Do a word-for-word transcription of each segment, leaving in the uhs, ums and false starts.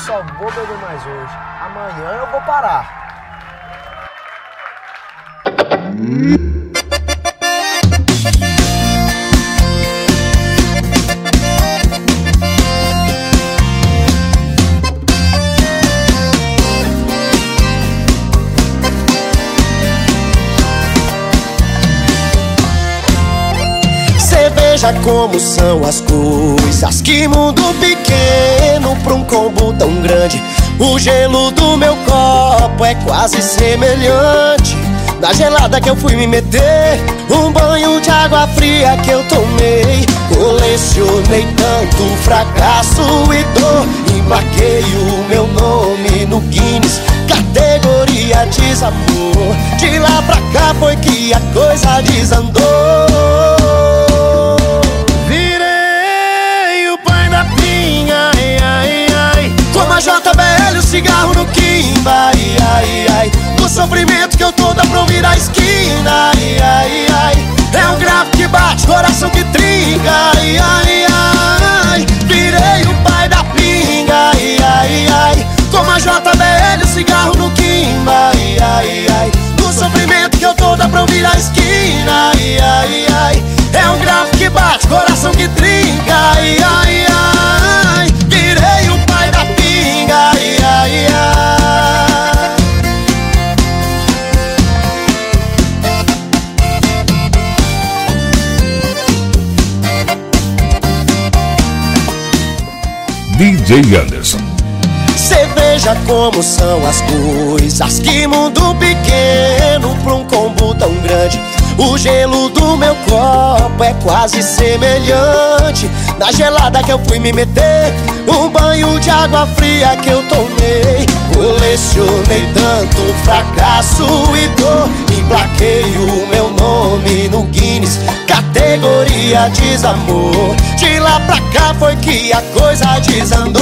só vou beber mais hoje. Amanhã eu vou parar. Veja como são as coisas, que mundo pequeno pra um combo tão grande. O gelo do meu copo é quase semelhante da gelada que eu fui me meter, um banho de água fria que eu tomei. Colecionei tanto fracasso e dor, emplaquei o meu nome no Guinness, categoria desamor. De lá pra cá foi que a coisa desandou. Como a J B L, o cigarro no quimba, ai, ai, ai. O sofrimento que eu tô dá pra ouvir a esquina, ai, ai, ai. É um grave que bate, coração que trinca, ai, ai, ai. Virei o pai da pinga, ai, ai, ai. Como a J B L, o cigarro no quimba, ai, ai, ai. O sofrimento que eu tô dá pra ouvir a esquina, ai, ai, ai. É um grave que bate, coração que trinca, ai, ai, ai. Virei o pai da pinga, ai, ai, ai. D J Anderson. Cê veja como são as coisas, que mundo pequeno pra um combo tão grande. O gelo do meu copo é quase semelhante da gelada que eu fui me meter, um banho de água fria que eu tomei. Colecionei tanto fracasso e dor, emplaquei o meu nome no Guinness, categoria desamor. De lá pra cá foi que a coisa desandou.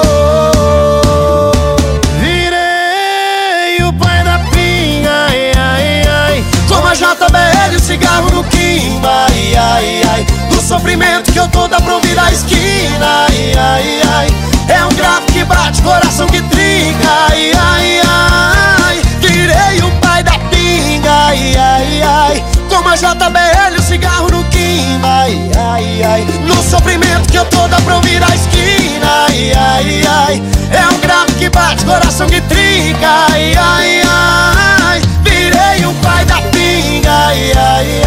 Virei o pai da pinga, ai, ai, ai. Como a J B L, o cigarro no quimba, ai, ai, ai. Do sofrimento que eu tô dá pra ouvir a esquina, ai, ai, ai. É um grave que bate, coração que trinca, ai, ai, ai. Virei o pai da pinga, ai, ai, ai. Como a J B L, o cigarro no quimba, ai, ai, ai. No sofrimento que eu tô dá pra ouvir a esquina, ai, ai, ai. É um grave que bate, coração que trinca, ai, ai, ai. Virei o pai da pinga, ai, ai,